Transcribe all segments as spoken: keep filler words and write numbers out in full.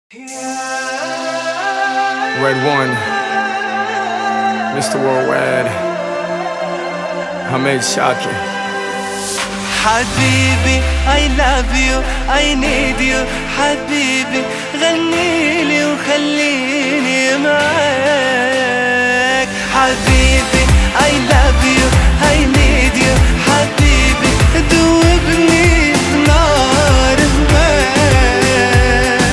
Red One, Mister Worldwide, Hamed Shaki. حبيبي I love you I need you حبيبي غنيلي وخليني معاك. حبيبي I love you I need you حبيبي دوبني في نار هواك.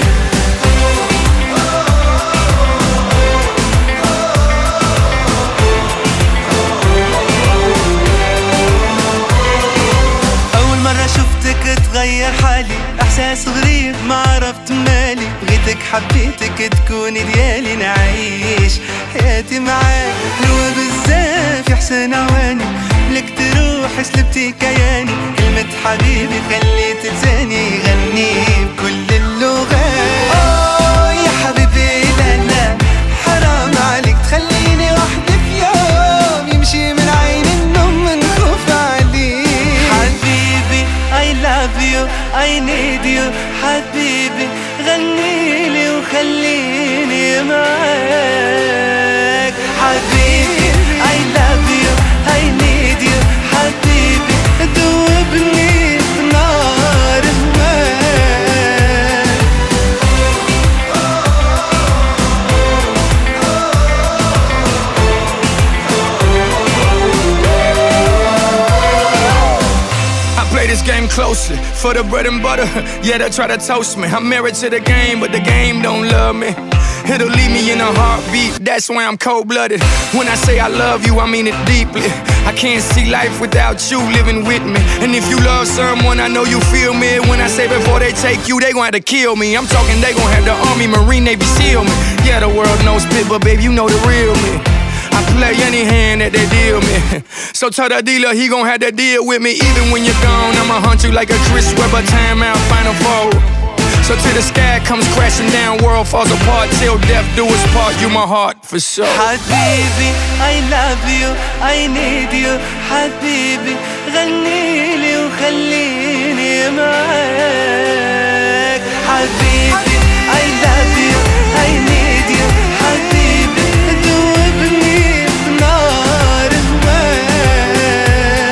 أول مرة شفتك تغير حالي، إحساس غريب ما عرفت مالي، بغيتك حبيتك تكوني ديالي، نعيش حياتي معاك. حلوة بزاف يا حسن عواني، لك تروحي سلبتي كياني، كلمة حبيبي خليت لساني يغني بكل اللغات. أوه يا حبيبي لا لا حرام عليك تخليني وحدي في يوم، يمشي من عيني النوم من خوف عليك. حبيبي I love you I need you حبيبي غنيلي وخليني معاك. حبيبي I love you I need you حبيبي دوبني في نار هواك. I play this game closely for the bread and butter. Yeah, they try to toast me. I'm married to the game, but the game don't love me. It'll leave me in a heartbeat, that's why I'm cold-blooded. When I say I love you, I mean it deeply. I can't see life without you living with me. And if you love someone, I know you feel me. When I say before they take you, they gon' have to kill me. I'm talking they gon' have the Army, Marine, Navy, SEAL me. Yeah, the world knows spit, but babe, you know the real me. I play any hand that they deal me. So tell the dealer he gon' have to deal with me. Even when you're gone, I'ma hunt you like a Chris Webber timeout final four. So till the sky comes crashing down, world falls apart, till death do us part, you my heart for sure. حبيبي I love you I need you حبيبي غنيلي وخليني معاك. حبيبي I love you I need you حبيبي دوبني في نار هواك.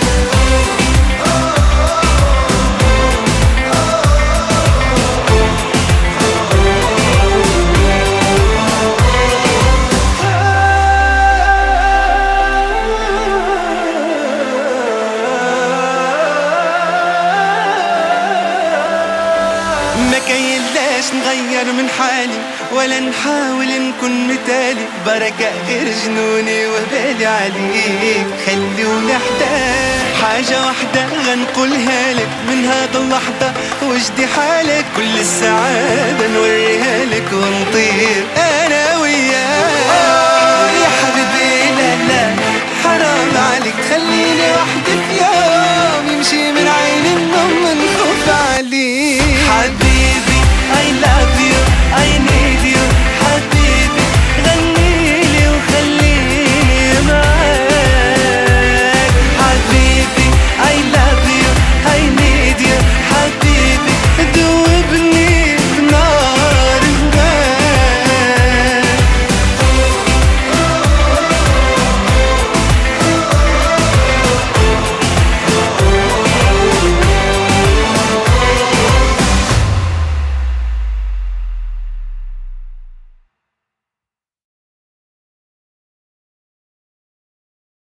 ما كاينلاش نغير من حالي ولا نحاول نكون مثالي، بركة غير جنوني وبالي عليك خليونا حداك. حاجة وحدة غنقولها لك من هاد اللحظة، وجدي حالك كل السعادة نوريها لك ونطير أنا